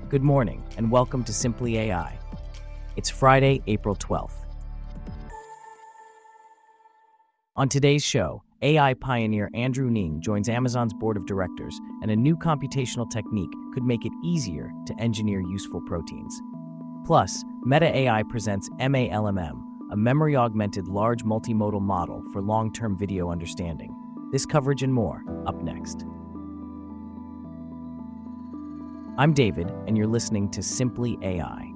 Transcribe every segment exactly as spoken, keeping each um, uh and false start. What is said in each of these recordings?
Good morning, and welcome to Simply A I. It's Friday, April twelfth. On today's show, A I pioneer Andrew Ng joins Amazon's board of directors, and a new computational technique could make it easier to engineer useful proteins. Plus, Meta A I presents M A L M M, a memory-augmented large multimodal model for long-term video understanding. This coverage and more, up next. I'm David, and you're listening to Simply A I.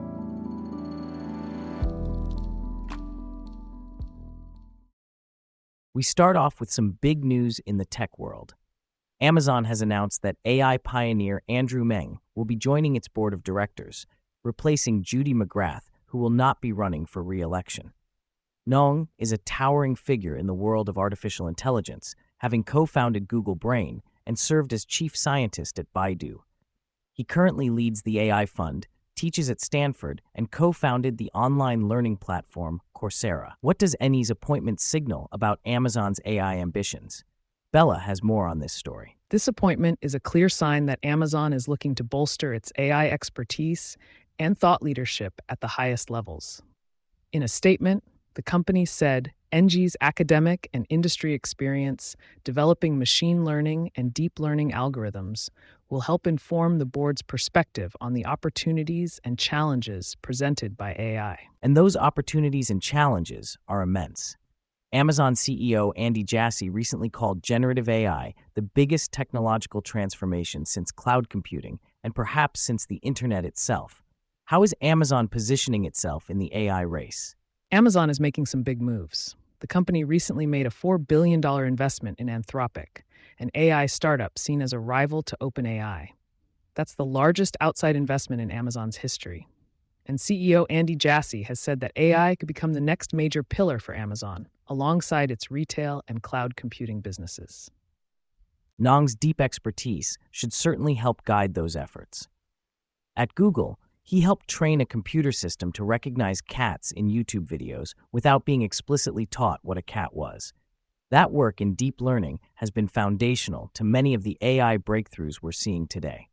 We start off with some big news in the tech world. Amazon has announced that A I pioneer Andrew Ng will be joining its board of directors, replacing Judy McGrath, who will not be running for re-election. Ng is a towering figure in the world of artificial intelligence, having co-founded Google Brain and served as chief scientist at Baidu. He currently leads the A I Fund, teaches at Stanford, and co-founded the online learning platform Coursera. What does Ng's appointment signal about Amazon's A I ambitions? Bella has more on this story. This appointment is a clear sign that Amazon is looking to bolster its A I expertise and thought leadership at the highest levels. In a statement, the company said Ng's academic and industry experience developing machine learning and deep learning algorithms will help inform the board's perspective on the opportunities and challenges presented by A I. And those opportunities and challenges are immense. Amazon C E O Andy Jassy recently called generative A I the biggest technological transformation since cloud computing and perhaps since the internet itself. How is Amazon positioning itself in the A I race? Amazon is making some big moves. The company recently made a four billion dollars investment in Anthropic, an A I startup seen as a rival to OpenAI. That's the largest outside investment in Amazon's history. And C E O Andy Jassy has said that A I could become the next major pillar for Amazon, alongside its retail and cloud computing businesses. Ng's deep expertise should certainly help guide those efforts. At Google, he helped train a computer system to recognize cats in YouTube videos without being explicitly taught what a cat was. That work in deep learning has been foundational to many of the A I breakthroughs we're seeing today.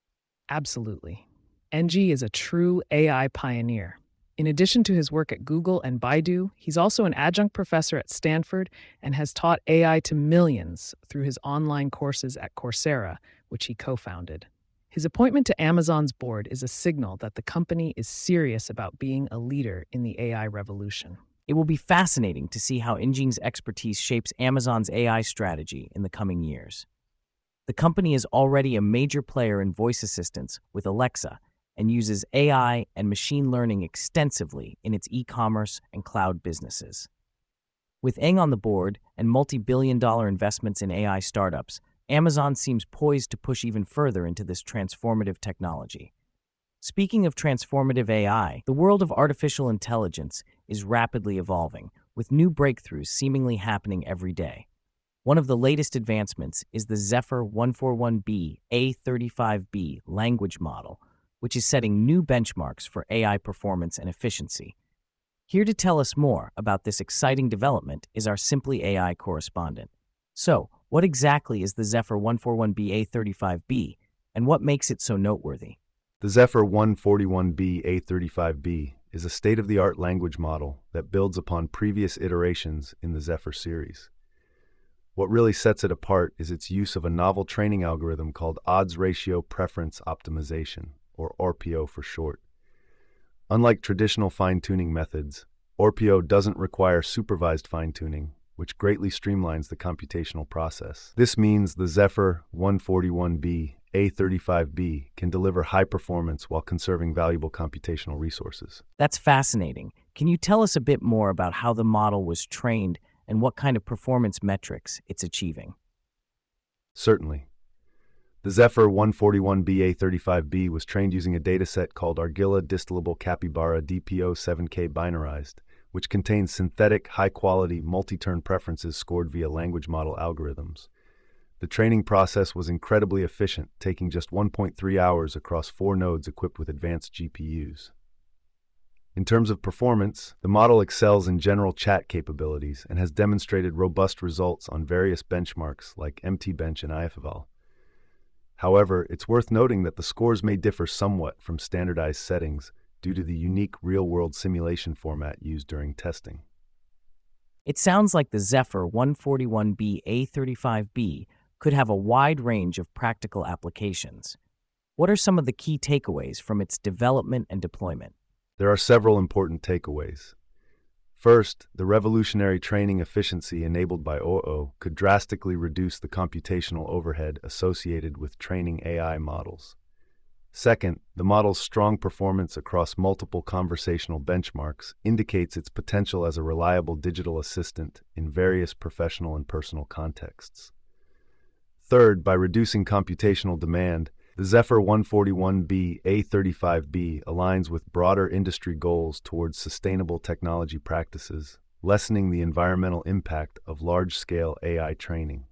Absolutely. Ng is a true A I pioneer. In addition to his work at Google and Baidu, he's also an adjunct professor at Stanford and has taught A I to millions through his online courses at Coursera, which he co-founded. His appointment to Amazon's board is a signal that the company is serious about being a leader in the A I revolution. It will be fascinating to see how Ng's expertise shapes Amazon's A I strategy in the coming years. The company is already a major player in voice assistants with Alexa and uses A I and machine learning extensively in its e-commerce and cloud businesses. With Ng on the board and multi-billion dollar investments in A I startups, Amazon seems poised to push even further into this transformative technology. Speaking of transformative A I, the world of artificial intelligence is rapidly evolving, with new breakthroughs seemingly happening every day. One of the latest advancements is the Zephyr one forty-one B A thirty-five B language model, which is setting new benchmarks for A I performance and efficiency. Here to tell us more about this exciting development is our Simply A I correspondent. So, what exactly is the Zephyr one forty-one B A thirty-five B, and what makes it so noteworthy? The Zephyr one forty-one B A thirty-five B is a state-of-the-art language model that builds upon previous iterations in the Zephyr series. What really sets it apart is its use of a novel training algorithm called Odds Ratio Preference Optimization, or O R P O for short. Unlike traditional fine-tuning methods, O R P O doesn't require supervised fine-tuning, which greatly streamlines the computational process. This means the Zephyr one forty-one B A thirty-five B can deliver high performance while conserving valuable computational resources. That's fascinating. Can you tell us a bit more about how the model was trained and what kind of performance metrics it's achieving? Certainly. The Zephyr one forty-one B A thirty-five B was trained using a dataset called Argilla Distillable Capybara D P O seven K Binarized, which contains synthetic, high-quality, multi-turn preferences scored via language model algorithms. The training process was incredibly efficient, taking just one point three hours across four nodes equipped with advanced G P Us. In terms of performance, the model excels in general chat capabilities and has demonstrated robust results on various benchmarks like M T Bench and I F F L. However, it's worth noting that the scores may differ somewhat from standardized settings due to the unique real-world simulation format used during testing. It sounds like the Zephyr one forty-one B A thirty-five B could have a wide range of practical applications. What are some of the key takeaways from its development and deployment? There are several important takeaways. First, the revolutionary training efficiency enabled by O O could drastically reduce the computational overhead associated with training A I models. Second, the model's strong performance across multiple conversational benchmarks indicates its potential as a reliable digital assistant in various professional and personal contexts. Third, by reducing computational demand, the Zephyr one forty-one B A thirty-five B aligns with broader industry goals towards sustainable technology practices, lessening the environmental impact of large-scale A I training.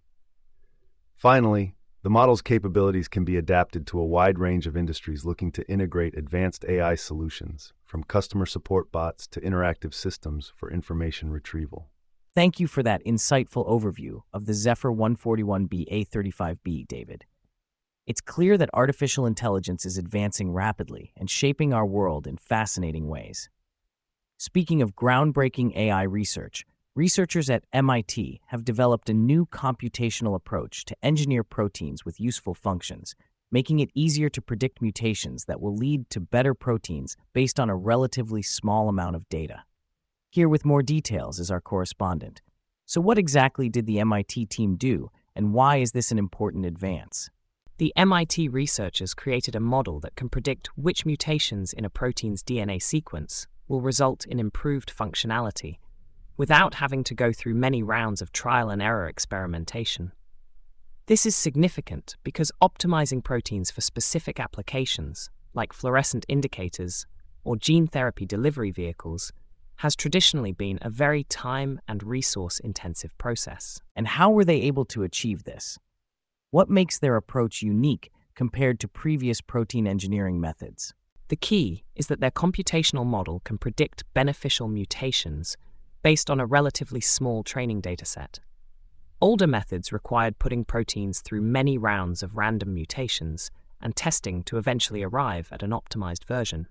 Finally, the model's capabilities can be adapted to a wide range of industries looking to integrate advanced A I solutions, from customer support bots to interactive systems for information retrieval. Thank you for that insightful overview of the Zephyr one forty-one B A thirty-five B, David. It's clear that artificial intelligence is advancing rapidly and shaping our world in fascinating ways. Speaking of groundbreaking A I research, researchers at M I T have developed a new computational approach to engineer proteins with useful functions, making it easier to predict mutations that will lead to better proteins based on a relatively small amount of data. Here with more details is our correspondent. So what exactly did the M I T team do, and why is this an important advance? The M I T researchers created a model that can predict which mutations in a protein's D N A sequence will result in improved functionality, without having to go through many rounds of trial and error experimentation. This is significant because optimizing proteins for specific applications, like fluorescent indicators or gene therapy delivery vehicles, has traditionally been a very time and resource-intensive process. And how were they able to achieve this? What makes their approach unique compared to previous protein engineering methods? The key is that their computational model can predict beneficial mutations based on a relatively small training dataset. Older methods required putting proteins through many rounds of random mutations and testing to eventually arrive at an optimized version.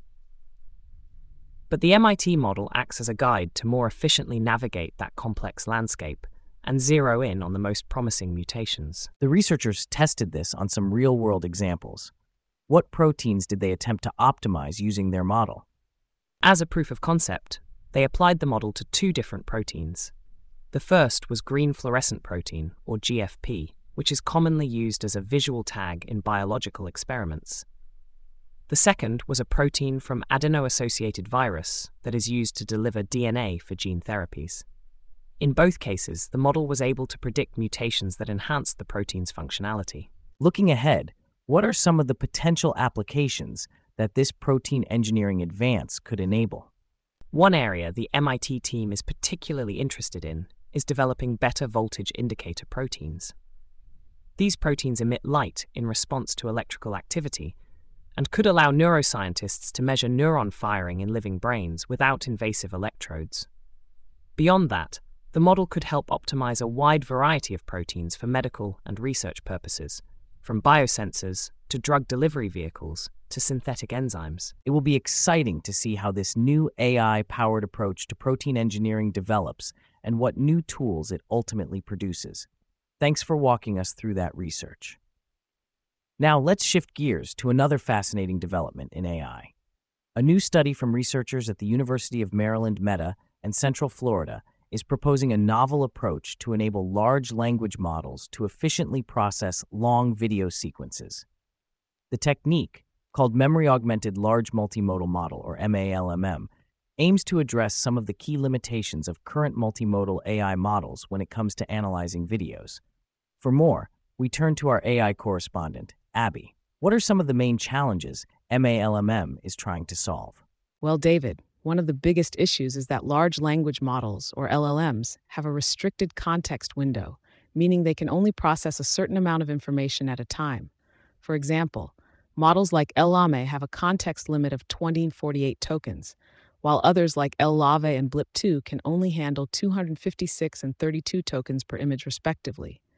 But the M I T model acts as a guide to more efficiently navigate that complex landscape and zero in on the most promising mutations. The researchers tested this on some real-world examples. What proteins did they attempt to optimize using their model? As a proof of concept, they applied the model to two different proteins. The first was green fluorescent protein, or G F P, which is commonly used as a visual tag in biological experiments. The second was a protein from adeno-associated virus that is used to deliver D N A for gene therapies. In both cases, the model was able to predict mutations that enhanced the protein's functionality. Looking ahead, what are some of the potential applications that this protein engineering advance could enable? One area the M I T team is particularly interested in is developing better voltage indicator proteins. These proteins emit light in response to electrical activity and could allow neuroscientists to measure neuron firing in living brains without invasive electrodes. Beyond that, the model could help optimize a wide variety of proteins for medical and research purposes, from biosensors to drug delivery vehicles to synthetic enzymes. It will be exciting to see how this new A I-powered approach to protein engineering develops and what new tools it ultimately produces. Thanks for walking us through that research. Now let's shift gears to another fascinating development in A I. A new study from researchers at the University of Maryland, Meta, and Central Florida is proposing a novel approach to enable large language models to efficiently process long video sequences. The technique, called Memory Augmented Large Multimodal Model, or M A L M M, aims to address some of the key limitations of current multimodal A I models when it comes to analyzing videos. For more, we turn to our A I correspondent, Abby. What are some of the main challenges M A L M M is trying to solve? Well, David, one of the biggest issues is that large language models, or L L Ms, have a restricted context window, meaning they can only process a certain amount of information at a time. For example, models like LLaME have a context limit of twenty forty-eight tokens, while others like LLaVE and blip two can only handle two hundred fifty-six and thirty-two tokens per image respectively.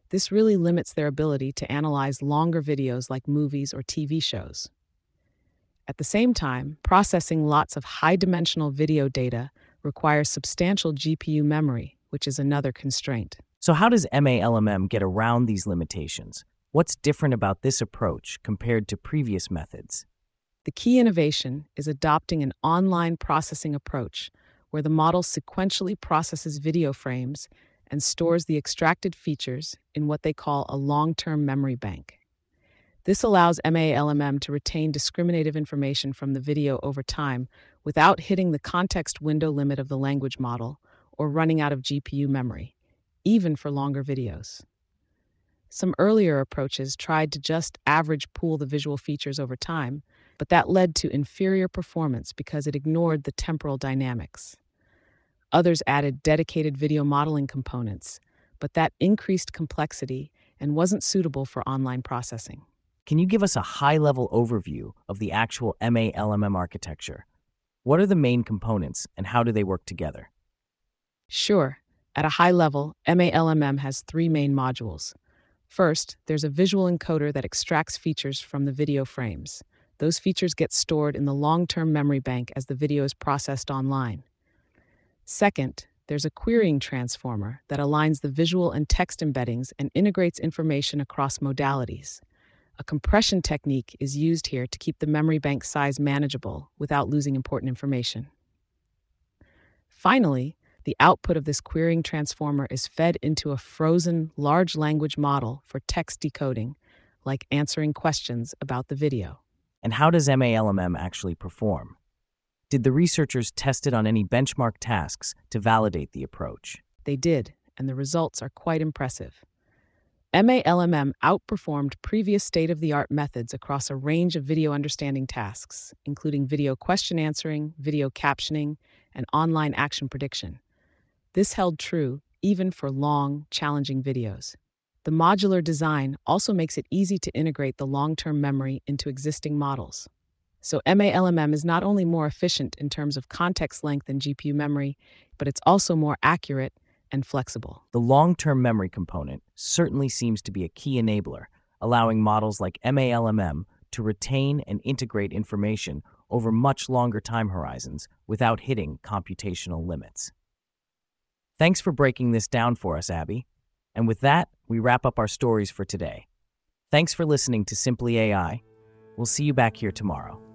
This really limits their ability to analyze longer videos like movies or T V shows. At the same time, processing lots of high-dimensional video data requires substantial G P U memory, which is another constraint. So how does M A L M M get around these limitations? What's different about this approach compared to previous methods? The key innovation is adopting an online processing approach where the model sequentially processes video frames and stores the extracted features in what they call a long-term memory bank. This allows M A L M M to retain discriminative information from the video over time without hitting the context window limit of the language model or running out of G P U memory, even for longer videos. Some earlier approaches tried to just average pool the visual features over time, but that led to inferior performance because it ignored the temporal dynamics. Others added dedicated video modeling components, but that increased complexity and wasn't suitable for online processing. Can you give us a high-level overview of the actual M A L M M architecture? What are the main components and how do they work together? Sure. At a high level, M A L M M has three main modules. First, there's a visual encoder that extracts features from the video frames. Those features get stored in the long-term memory bank as the video is processed online. Second, there's a querying transformer that aligns the visual and text embeddings and integrates information across modalities. A compression technique is used here to keep the memory bank size manageable without losing important information. Finally, the output of this querying transformer is fed into a frozen large language model for text decoding, like answering questions about the video. And how does M A L M M actually perform? Did the researchers test it on any benchmark tasks to validate the approach? They did, and the results are quite impressive. M A L M M outperformed previous state-of-the-art methods across a range of video understanding tasks, including video question answering, video captioning, and online action prediction. This held true even for long, challenging videos. The modular design also makes it easy to integrate the long-term memory into existing models. So M A L M M is not only more efficient in terms of context length and G P U memory, but it's also more accurate and flexible. The long-term memory component certainly seems to be a key enabler, allowing models like M A L M M to retain and integrate information over much longer time horizons without hitting computational limits. Thanks for breaking this down for us, Abby. And with that, we wrap up our stories for today. Thanks for listening to Simply A I. We'll see you back here tomorrow.